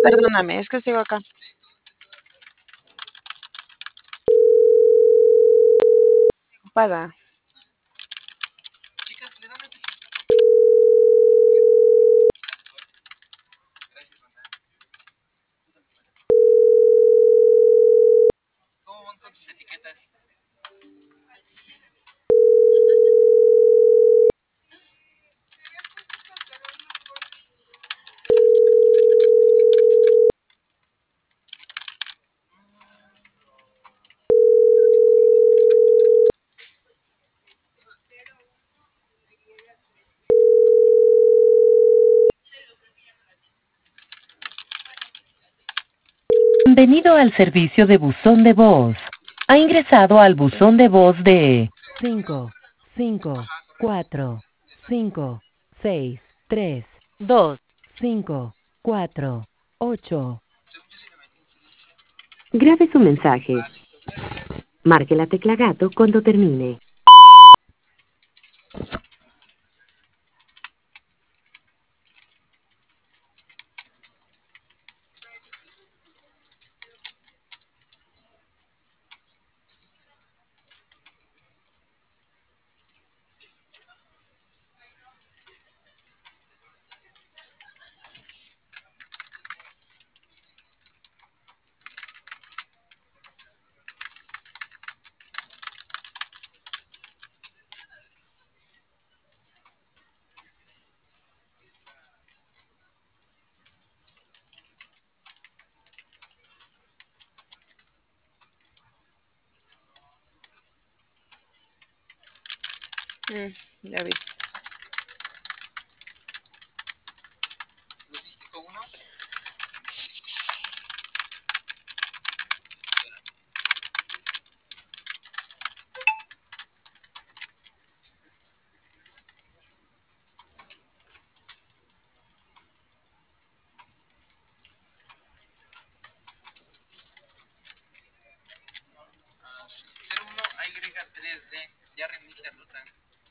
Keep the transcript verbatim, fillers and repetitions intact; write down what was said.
Perdóname, es que sigo acá. Ocupada. Bienvenido al servicio de buzón de voz. Ha ingresado al buzón de voz de cinco, cinco, cuatro, cinco, seis, tres, dos, cinco, cuatro, ocho. Grabe su mensaje. Marque la tecla gato cuando termine. Mm, ya vi.